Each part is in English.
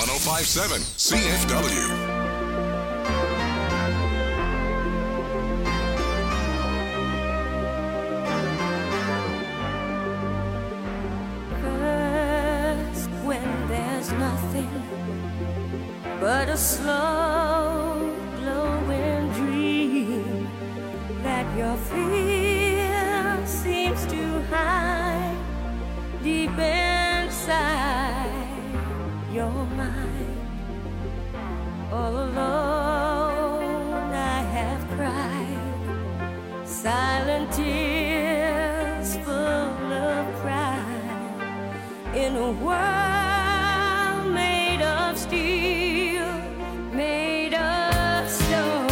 1057 CFW. But a slow glowing dream that your fear seems to hide deep inside your mind. All alone I have cried silent tears full of pride in a world made of steel. Made of stone.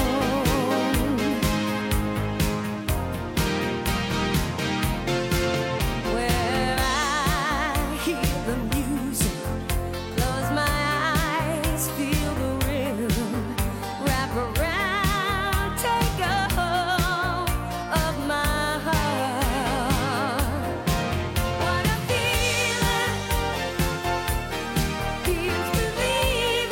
Where I hear the music, close my eyes, feel the rhythm, wrap around, take a hold of my heart. What a feeling, feels believing.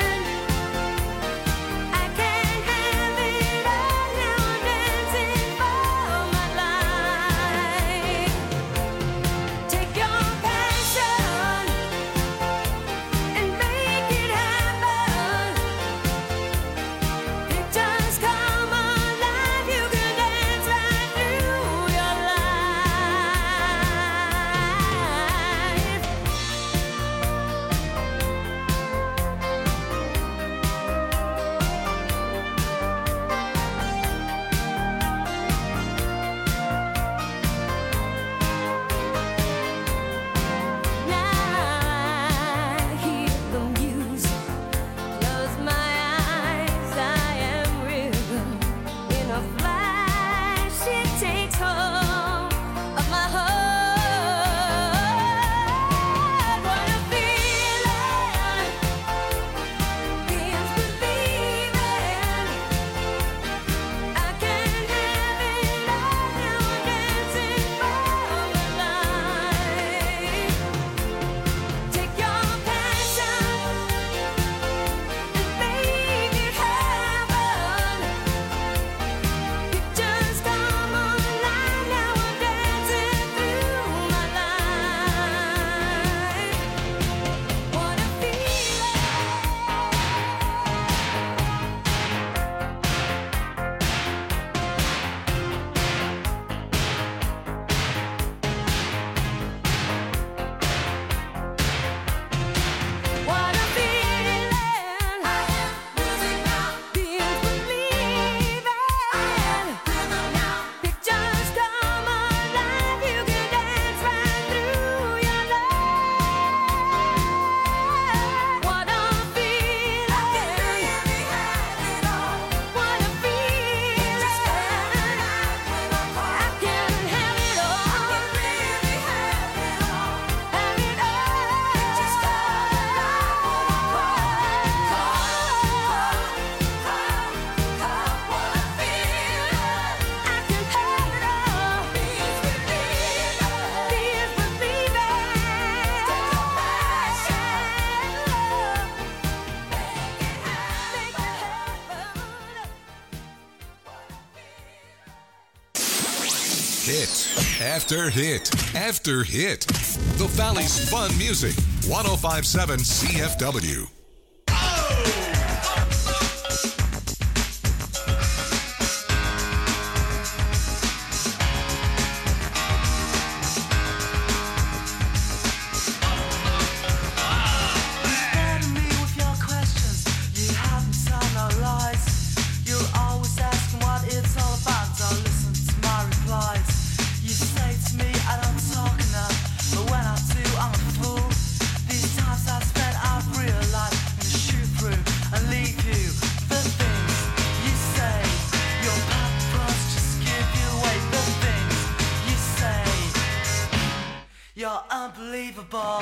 Hit after hit after hit. The Valley's fun music. 1057 CFW. You're unbelievable.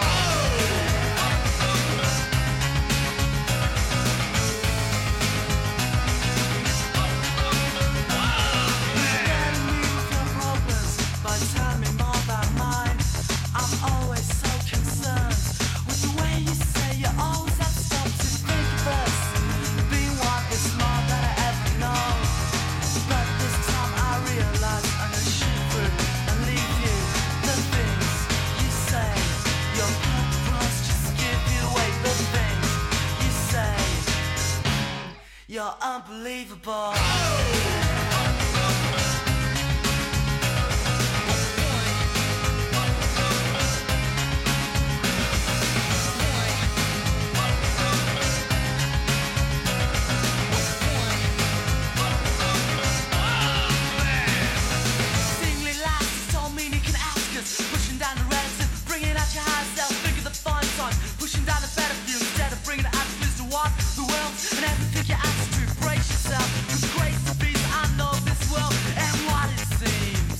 I'm always so concerned with the way you say you're always upset. You're unbelievable. Pushing down the relative, bringing out your higher self. Think of the fun time, pushing down the better view instead of bringing it out to what the world and everything your attitude. Brace yourself, with grace and peace. I know this world and what it seems.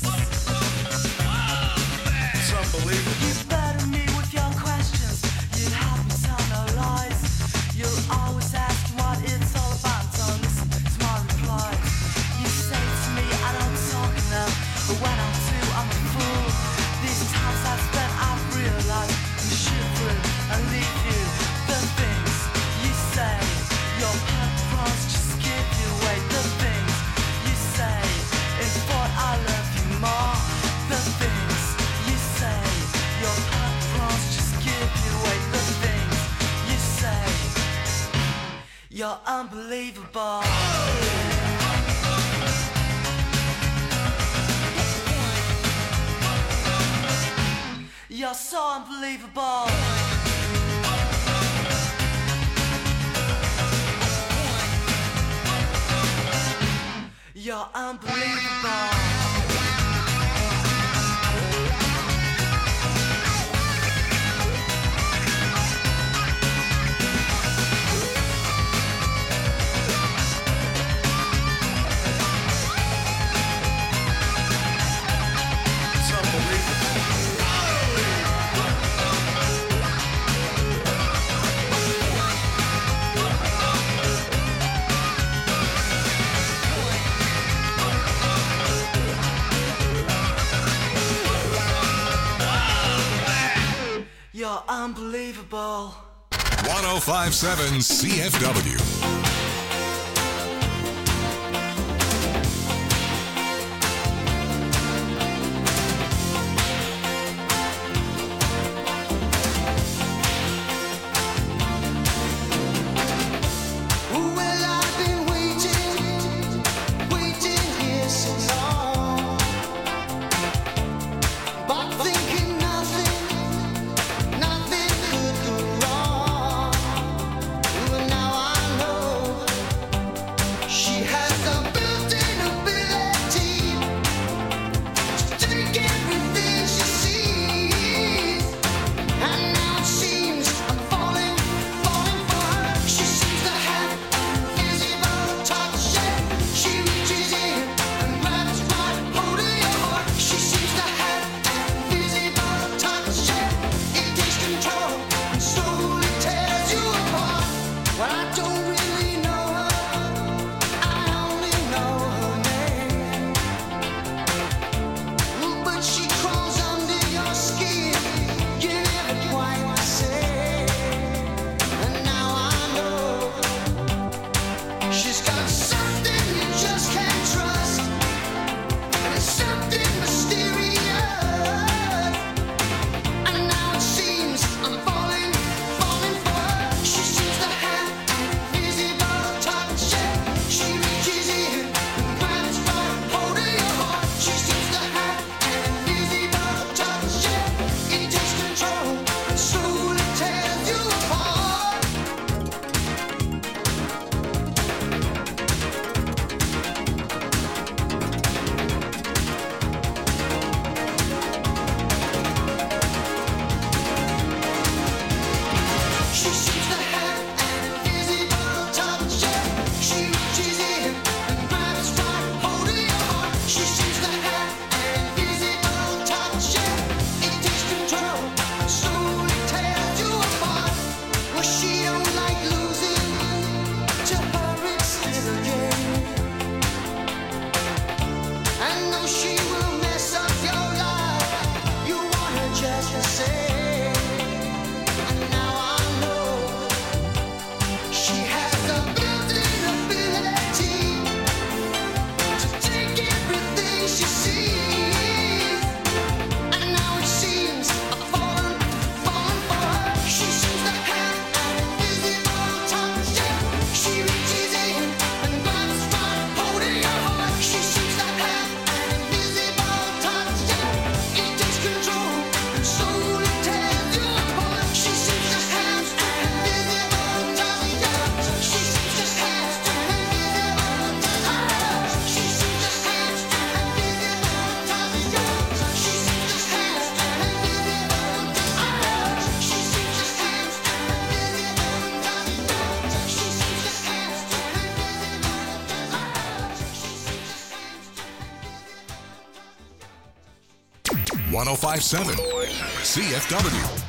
It's unbelievable. You better me with your questions. You have me tell no lies. You'll always ask what it's all about. Don't listen to my replies. You say to me I don't talk enough, but when I do I'm a fool. These times I've spent, I've realized I'm shivering and leave you. The things you say, your purpose just give you away. The things you say is what I love you more. The things you say, your purpose just give you away. The things you say, you're unbelievable. You're so unbelievable. You're unbelievable. You're unbelievable. 1057 CFW. Nothing could go wrong. Now I know 1057 CFW.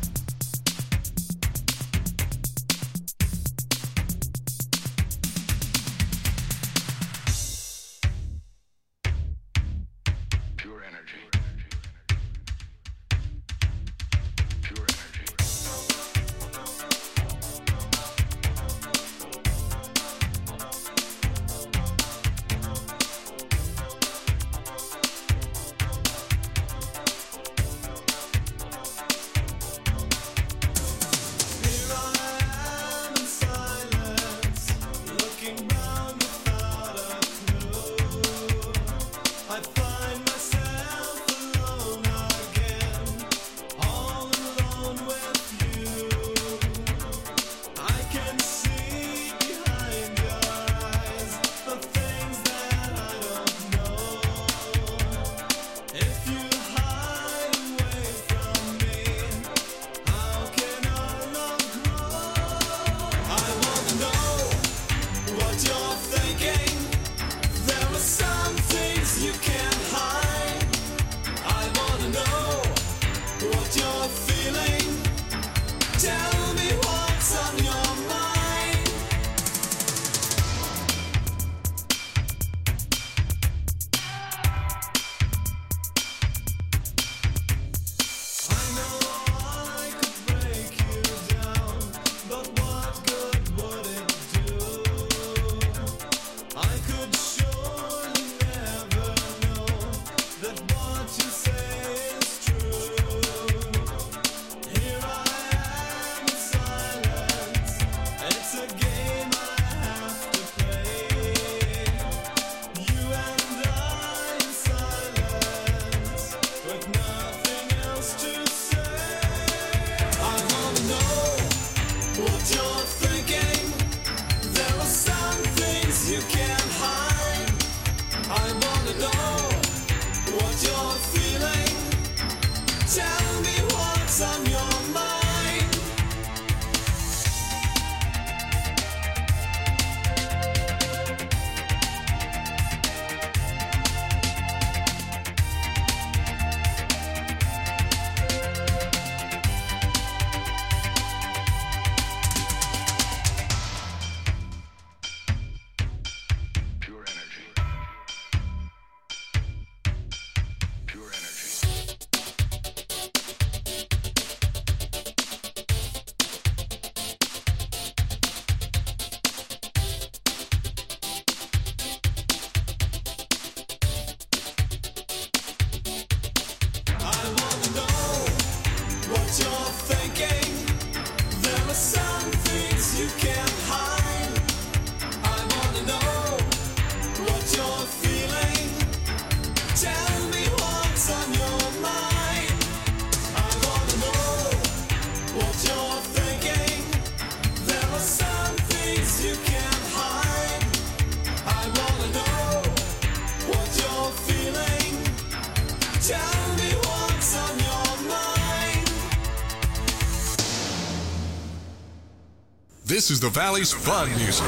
This is the Valley's fun music.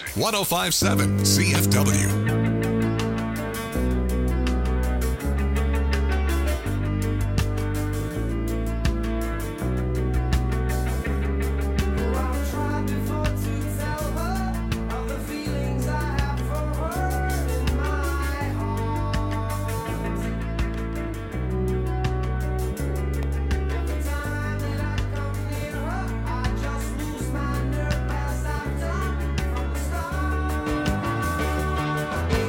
1057 CFW. I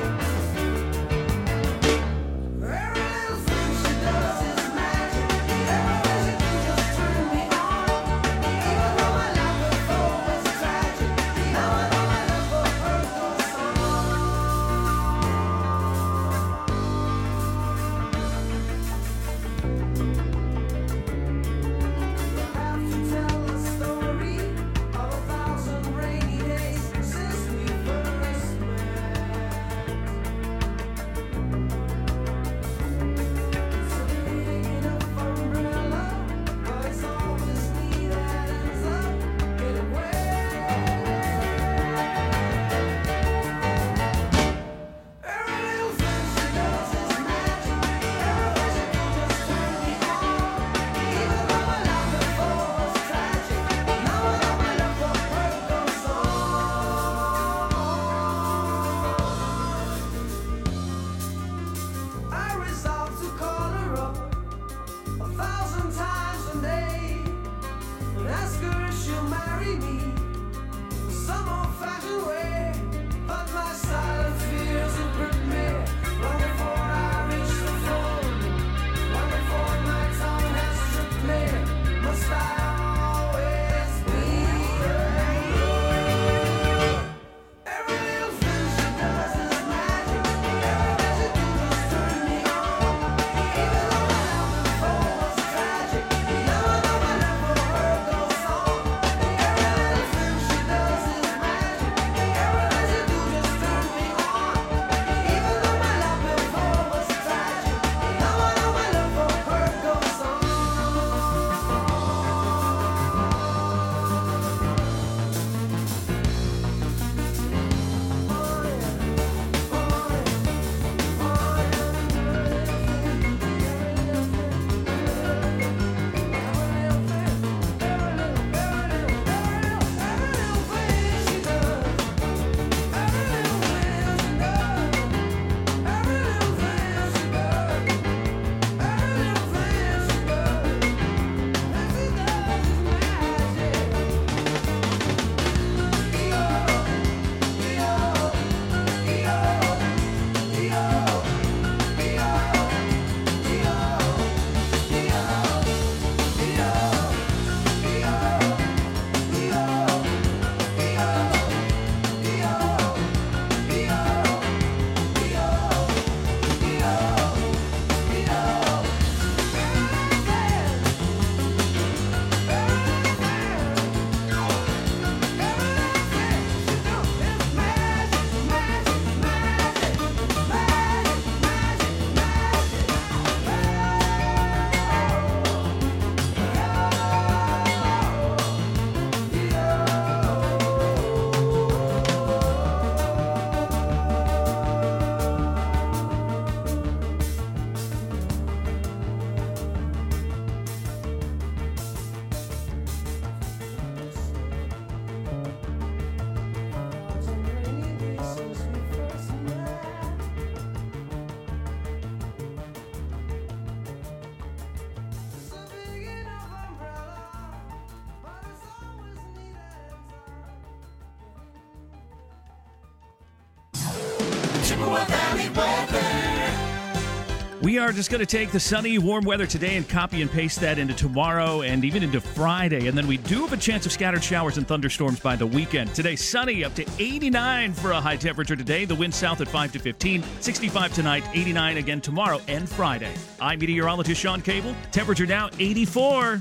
We are just going to take the sunny, warm weather today and copy and paste that into tomorrow and even into Friday. And then we do have a chance of scattered showers and thunderstorms by the weekend. Today, sunny, up to 89 for a high temperature today. The wind south at 5 to 15, 65 tonight, 89 again tomorrow and Friday. I'm meteorologist Sean Cable. Temperature now 84.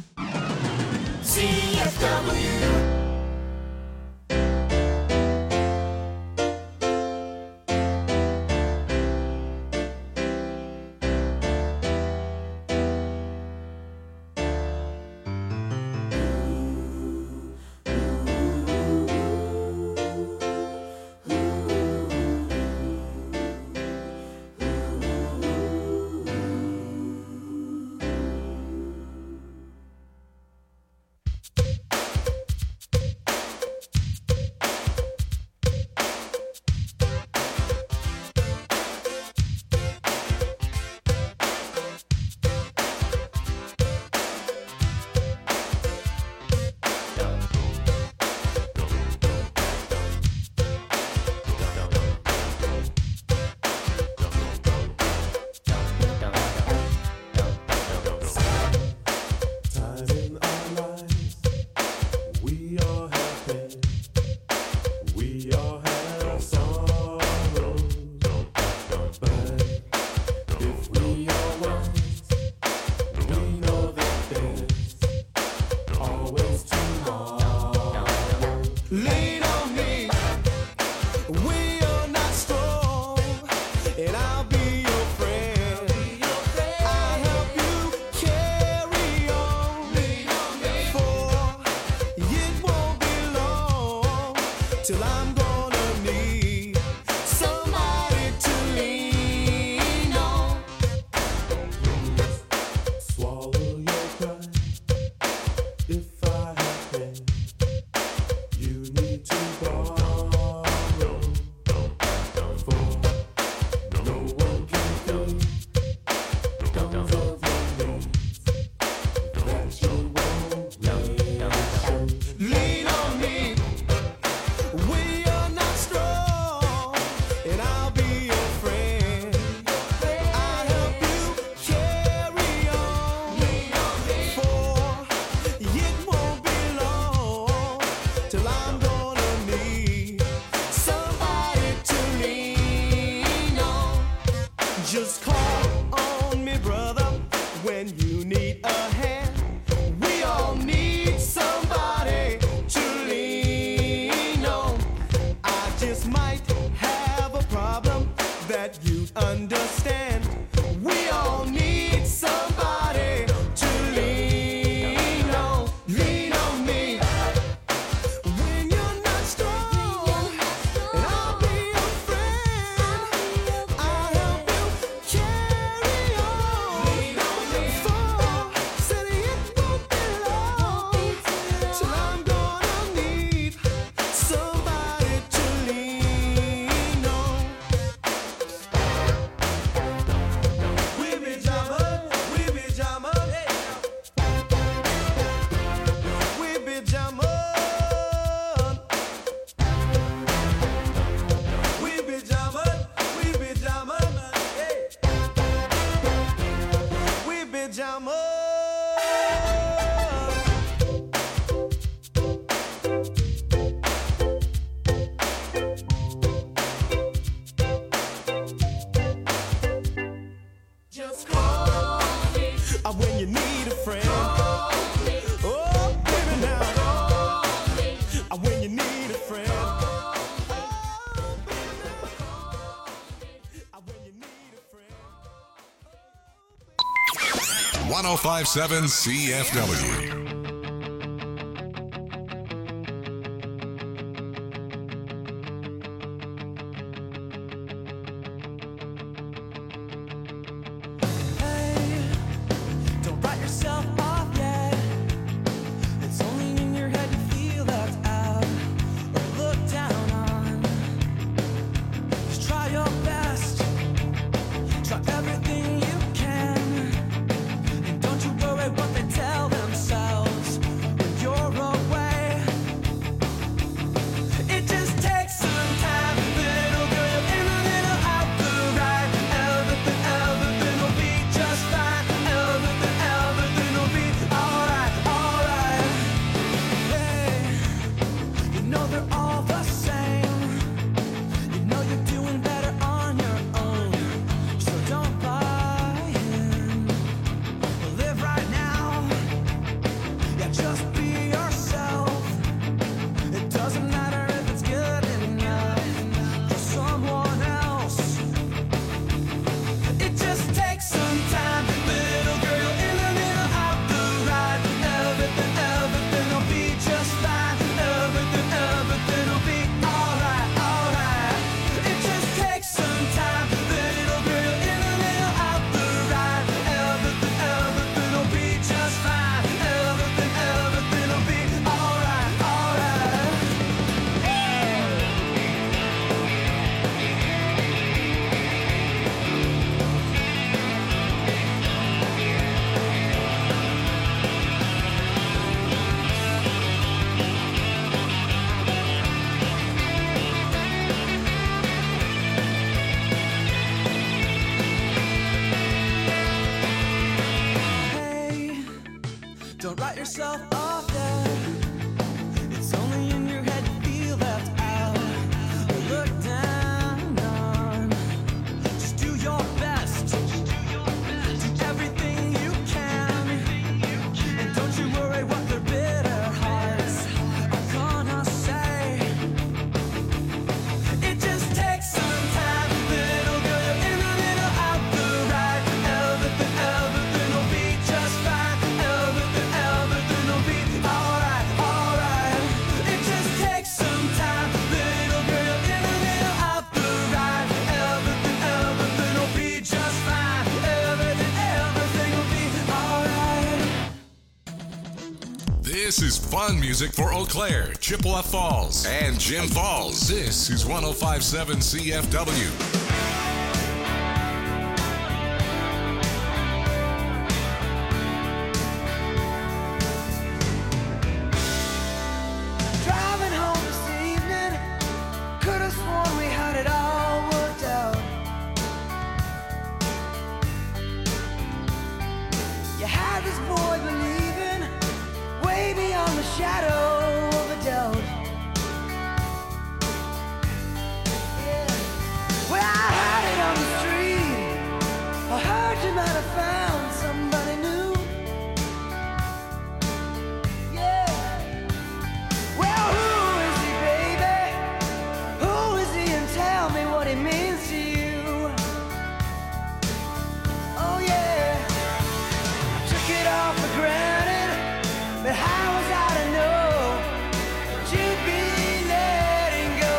CFW. When you need a friend. 1057 CFW. Everything you can, and don't you worry what they tell themselves. yourself off, yeah. It's only in your head you feel left out or looked down on. Just do your best. Do everything you can. And don't you worry what their bitter hearts are gonna say. It just takes some time, little girl. You're in the middle of the ride. Everything will be just fine. Everything will be alright, alright. It just takes some time, little girl. You're in the middle of the ride. Everything will be just fine. Everything will be alright. This is fun music for Eau Claire, Chippewa Falls, and Jim Falls. This is 1057 CFW. Driving home this evening, could have sworn we had it all worked out. You had this boy believing way beyond the shadow of a doubt. Yeah. Well, I heard it on the street. I heard you might have found somebody new. Yeah. Well, who is he, baby? Who is he, and tell me what he means to you? Oh yeah, I took it all for granted, but how was I to know that you'd be letting go?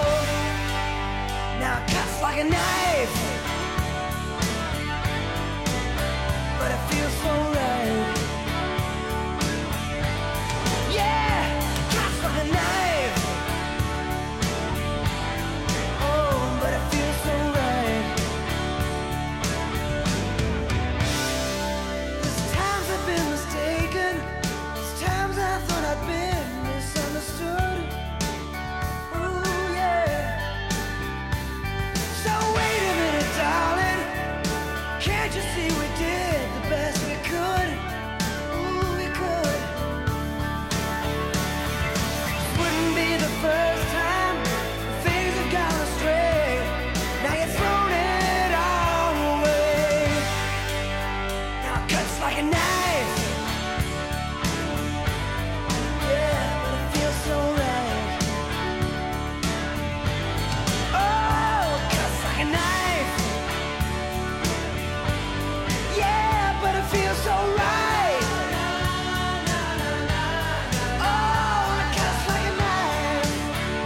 Now it cuts like a knife, but it feels so right. Yeah, cuts like a knife. Oh, but it feels so right. There's times I've been mistaken. There's times I thought I'd been misunderstood. Ooh, yeah. So wait a minute, darling. Can't you see we did the best we could? Ooh, we could. Wouldn't be the first time things have gone astray. Now you've thrown it all away. Now it cuts like a knife. Yeah, but it feels so right. Oh, it cuts like a knife. Yeah, but it feels so right. Oh, it cuts like a knife.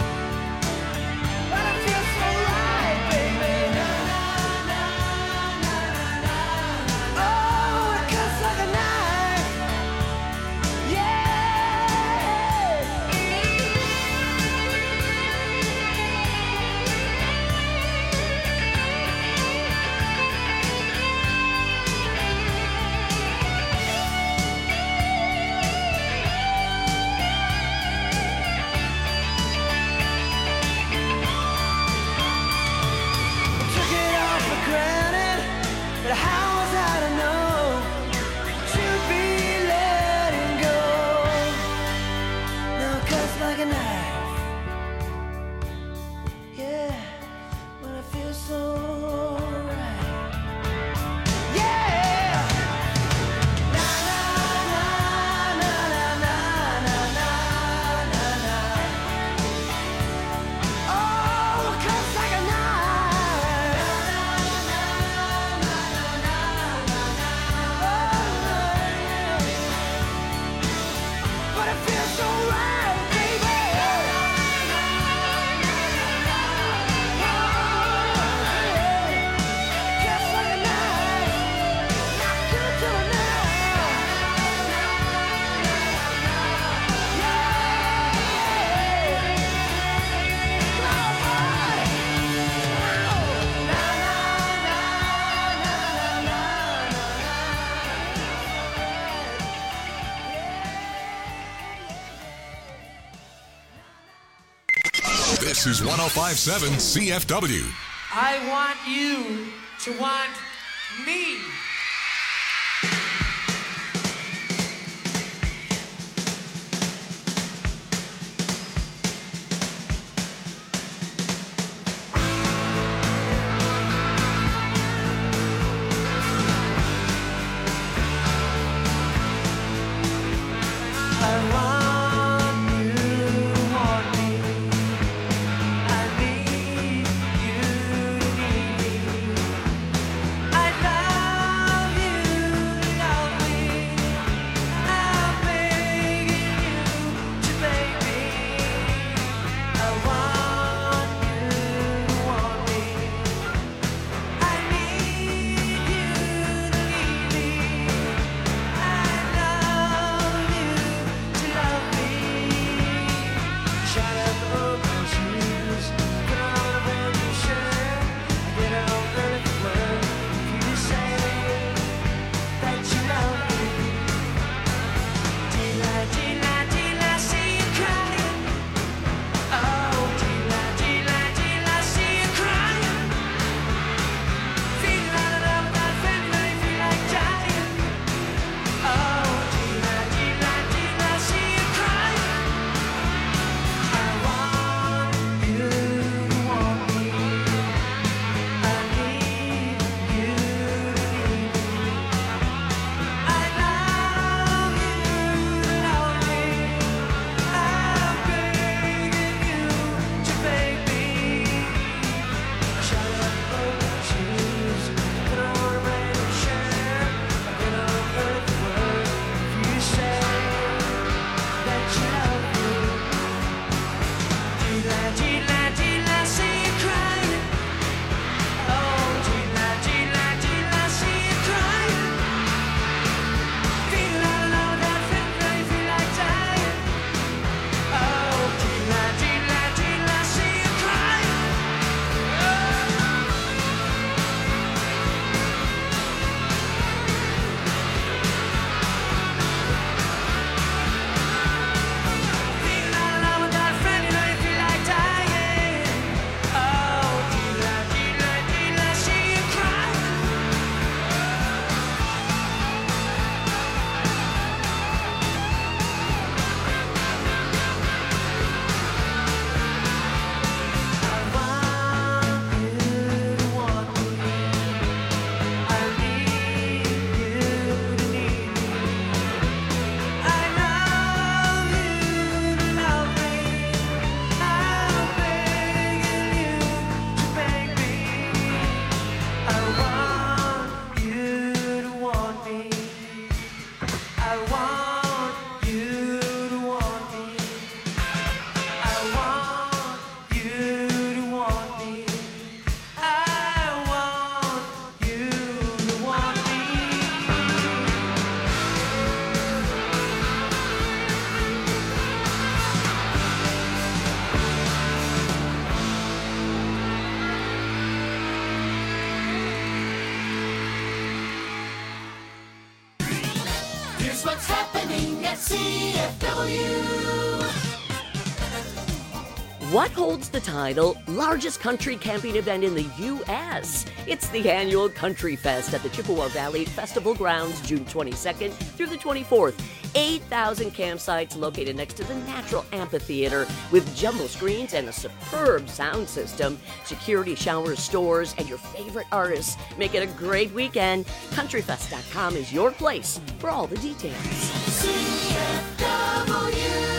But it feels so right, baby. Oh, it cuts like a knife. Yeah. Took it all for granted, but how was I to know you'd be letting go? Now it cuts like a knife. Yeah, but it feels so right. Yeah. Na na na na na na na na na. Oh, it cuts like a knife. But it feels so right, baby. Cuts like a knife. Not good to a knife. Yeah. Come on, boy. Na na na na This is 1057 CFW. I want you to want me. Here's what's happening at CFW. What holds the title largest country camping event in the U.S.? It's the annual Country Fest at the Chippewa Valley Festival Grounds, June 22nd through the 24th. 8,000 campsites located next to the Natural Amphitheater with jumbo screens and a superb sound system. Security showers, stores, and your favorite artists make it a great weekend. CountryFest.com is your place for all the details. CFW.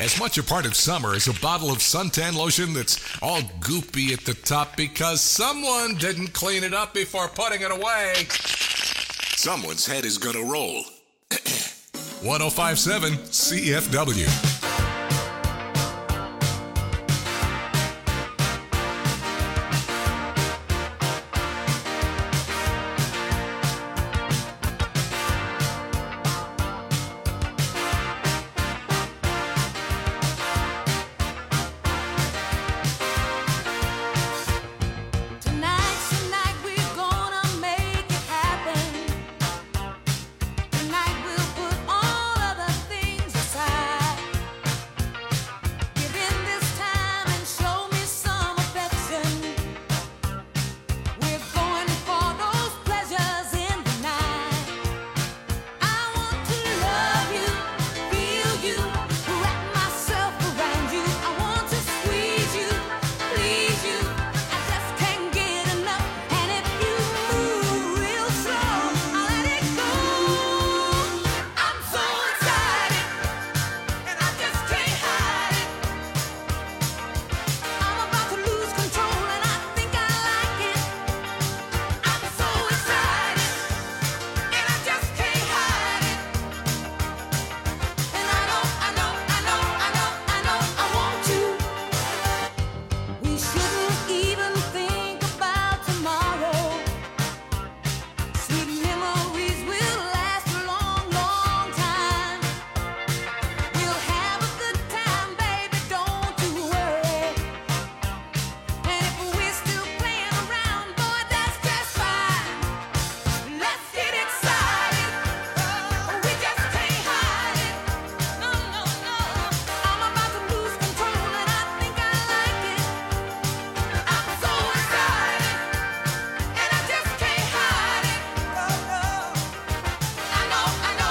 as much a part of summer as a bottle of suntan lotion that's all goopy at the top because someone didn't clean it up before putting it away. Someone's head is gonna roll. 1057 CFW. Tonight we're gonna make it happen. Tonight we'll put all of the things aside. Give in this time and show me some affection. We're going for those pleasures in the night. I want to love you, feel you, wrap myself around you. I want to squeeze you, please you. I just can't get enough. And if you move real slow, I'll let it go. I'm so excited, and I just can't hide it. I'm about to lose control, and I think I like it. I'm so excited, and I just can't hide it. And I know I want you. We shouldn't even think about tomorrow. Sweet memories will last a long, long time. We'll have a good time, baby, don't you worry. And if we're still playing around, boy, that's just fine. Let's get excited. We just can't hide it. No. I'm about to lose control, and I think I like it. I'm so excited, and I just can't hide it. I know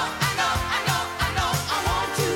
I want you.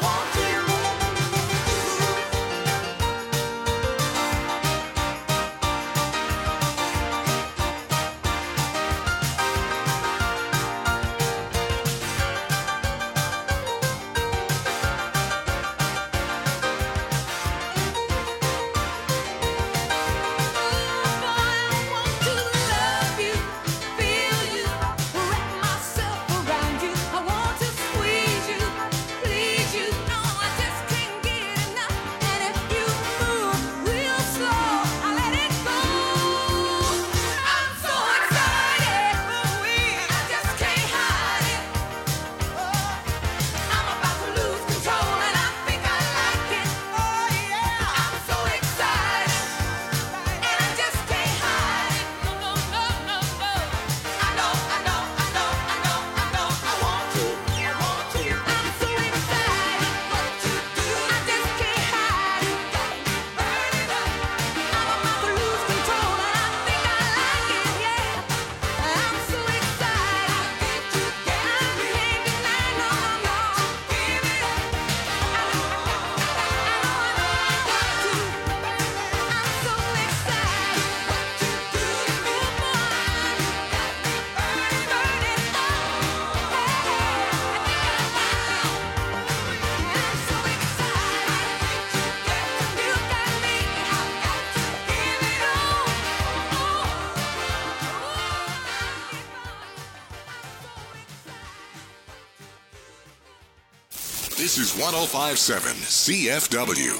This is 1057 CFW.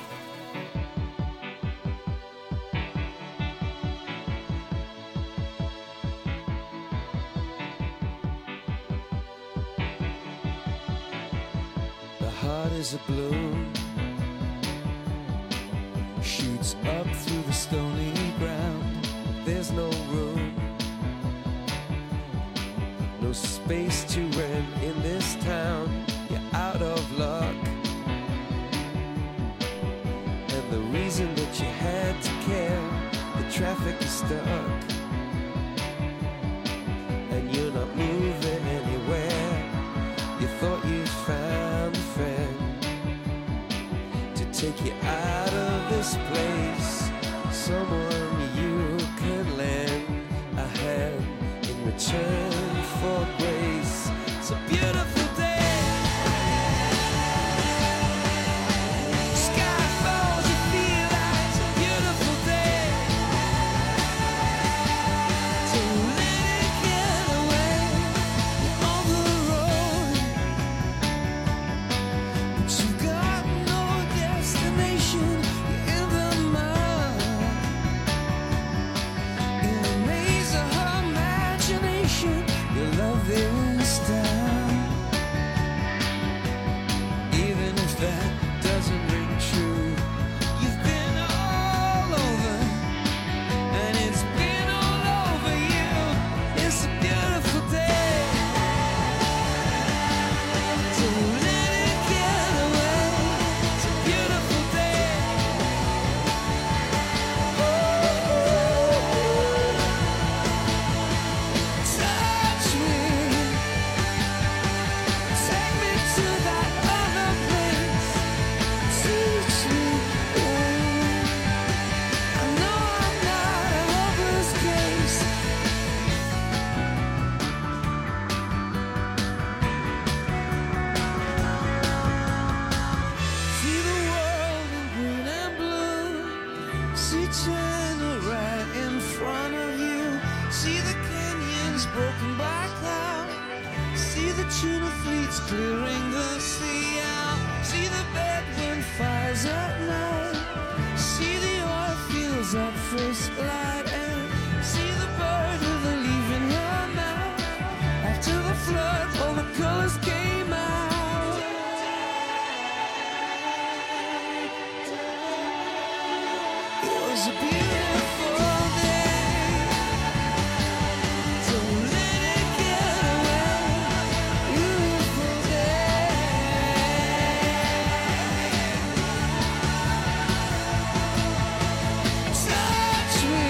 The heart is a balloon, shoots up through the stony ground. There's no room, no space to rent in this town. You're out of luck, and the reason that you had to care, the traffic is stuck, and you're not moving anywhere. You thought you'd found a friend to take you out of this place, someone you could lend a hand in return for grace. It's a beautiful day. See China right in front of you. See the canyons broken by cloud. See the tuna fleets clearing the sea out. See the bedroom fires at night. See the oil fields at first light. And see the bird with a leaf in her mouth. After the flood, all the colors came out. It was a beautiful day. Don't let it get away. Beautiful day. Touch me.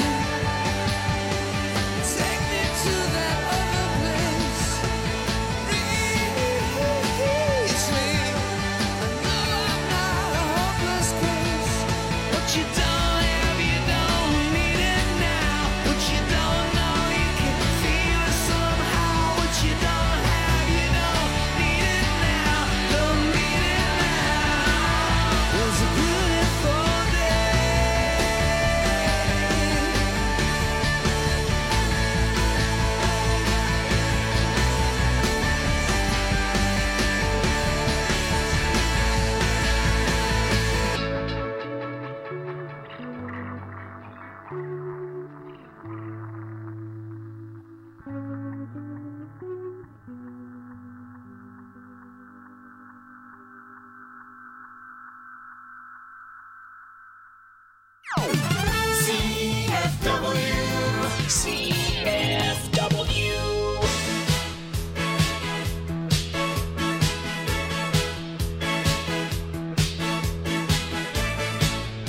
Take me to that other place. Release me. I know I'm not a hopeless case. What you don't have, you don't need it now. What you don't know, you can feel it somehow. What you don't have, you don't need it now. Don't need it now. It was a beautiful day. CFW.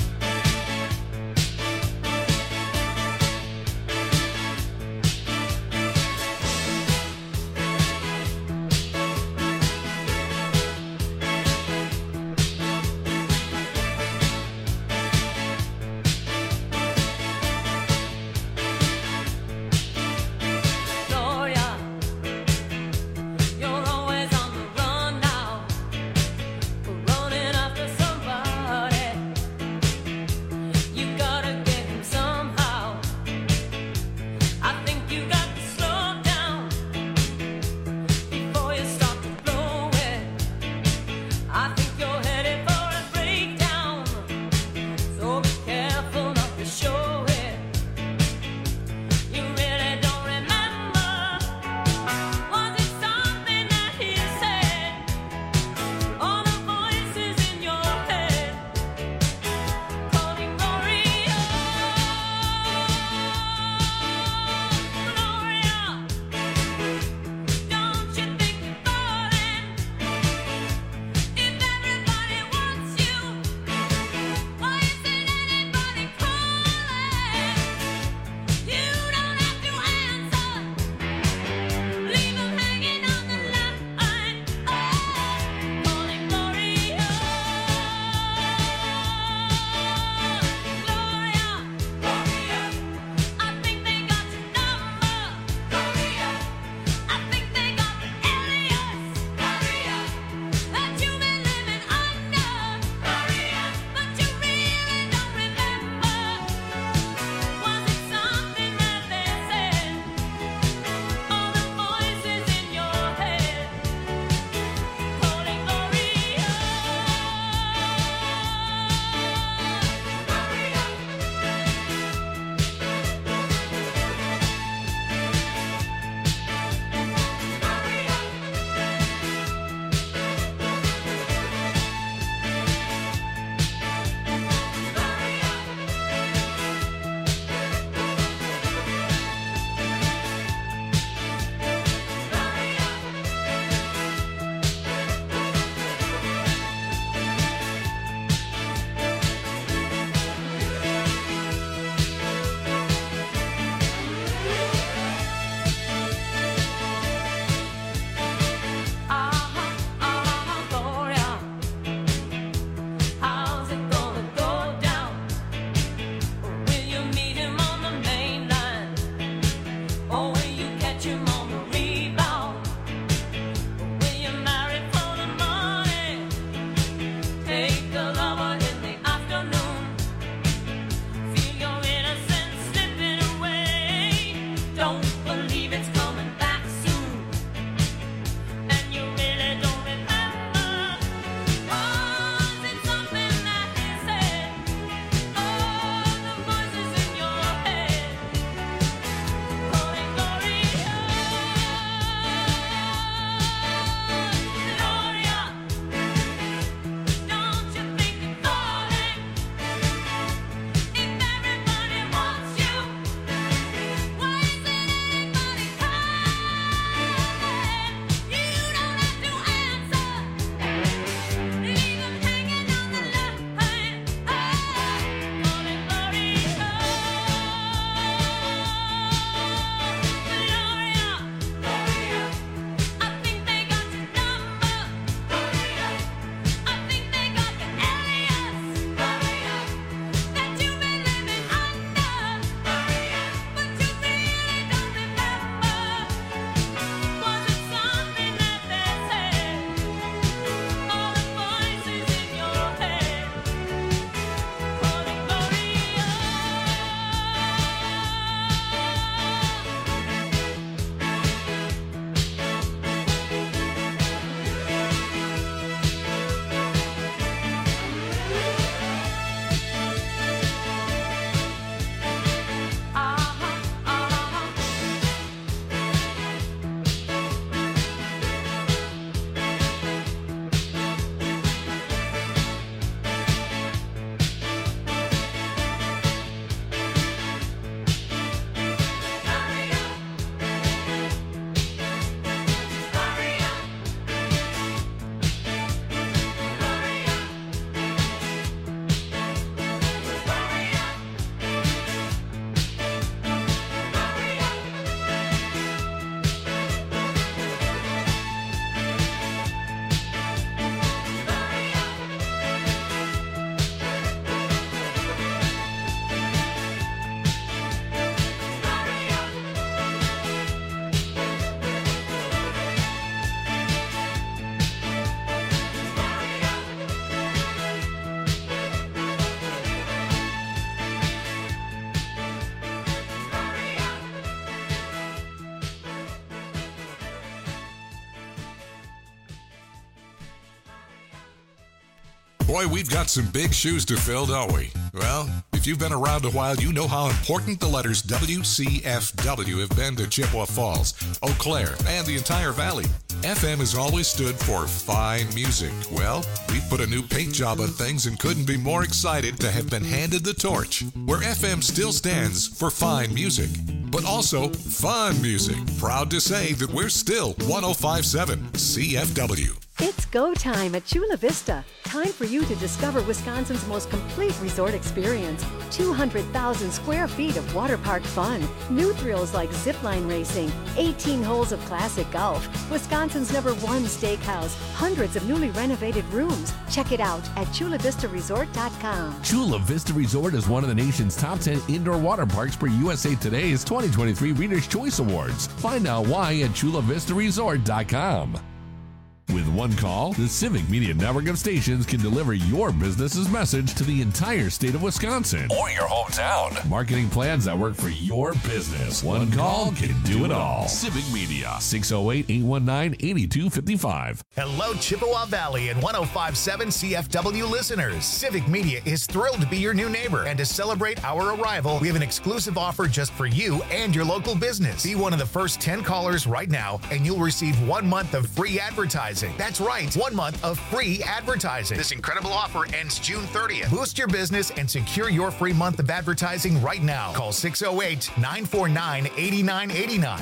'Cause I know I'm not a hopeless case. What you don't have, you don't need it now. What you don't have, you don't need it now. Don't need it now. It was a beautiful day. Touch me. Take me to that other place. Release me. I know I'm not a hopeless case. What you don't have, you don't need it now. What you don't know, you can feel it somehow. What you don't have, you don't need it now. Don't need it now. It was a beautiful day. Boy, we've got some big shoes to fill, don't we? Well, if you've been around a while, you know how important the letters WCFW have been to Chippewa Falls, Eau Claire, and the entire valley. FM has always stood for fine music. Well, we put a new paint job on things and couldn't be more excited to have been handed the torch, where FM still stands for fine music, but also fun music. Proud to say that we're still 105.7 CFW. It's go time at Chula Vista. Time for you to discover Wisconsin's most complete resort experience. 200,000 square feet of water park fun. New thrills like zipline racing, 18 holes of classic golf, Wisconsin's #1 steakhouse, hundreds of newly renovated rooms. Check it out at ChulaVistaResort.com. Chula Vista Resort is one of the nation's top 10 indoor water parks per USA Today's 2023 Reader's Choice Awards. Find out why at ChulaVistaResort.com. With one call, the Civic Media network of stations can deliver your business's message to the entire state of Wisconsin or your hometown. Marketing plans that work for your business. One call can do it all. Civic Media, 608-819-8255. Hello, Chippewa Valley and 105.7 CFW listeners. Civic Media is thrilled to be your new neighbor. And to celebrate our arrival, we have an exclusive offer just for you and your local business. Be one of the first 10 callers right now, and you'll receive 1 month of free advertising. That's right, 1 month of free advertising. This incredible offer ends June 30th. Boost your business and secure your free month of advertising right now. Call 608-949-8989.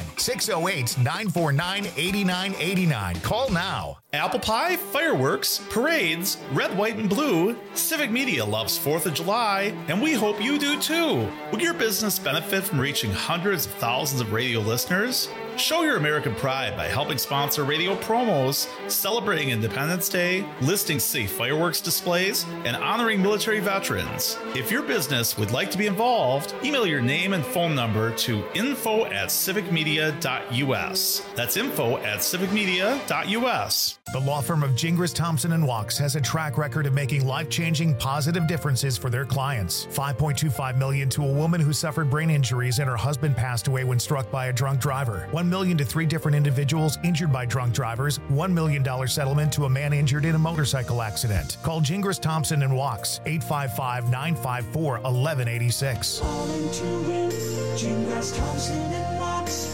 608-949-8989. Call now. Apple pie, fireworks, parades, red, white, and blue. Civic Media loves 4th of July, and we hope you do too. Will your business benefit from reaching hundreds of thousands of radio listeners? Show your American pride by helping sponsor radio promos, celebrating Independence Day, listing city fireworks displays, and honoring military veterans. If your business would like to be involved, email your name and phone number to info@civicmedia.us. That's info@civicmedia.us. The law firm of Gingras, Thompson & Walks has a track record of making life-changing positive differences for their clients. $5.25 million to a woman who suffered brain injuries and her husband passed away when struck by a drunk driver. $1 million to 3 different individuals injured by drunk drivers. $1 million settlement to a man injured in a motorcycle accident. Call Gingras, Thompson & Walks, 855-954-1186. Calling to win, Gingras, Thompson and Walks,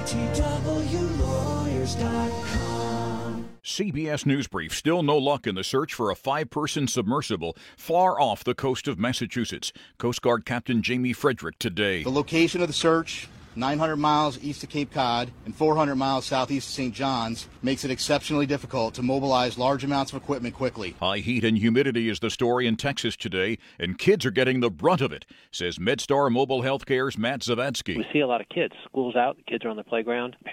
GTWlawyers.com. CBS News Brief. Still no luck in the search for a 5-person submersible far off the coast of Massachusetts. Coast Guard Captain Jamie Frederick today. The location of the search, 900 miles east of Cape Cod and 400 miles southeast of St. John's, makes it exceptionally difficult to mobilize large amounts of equipment quickly. High heat and humidity is the story in Texas today, and kids are getting the brunt of it, says MedStar Mobile Healthcare's Matt Zavadsky. We see a lot of kids. School's out, the kids are on the playground.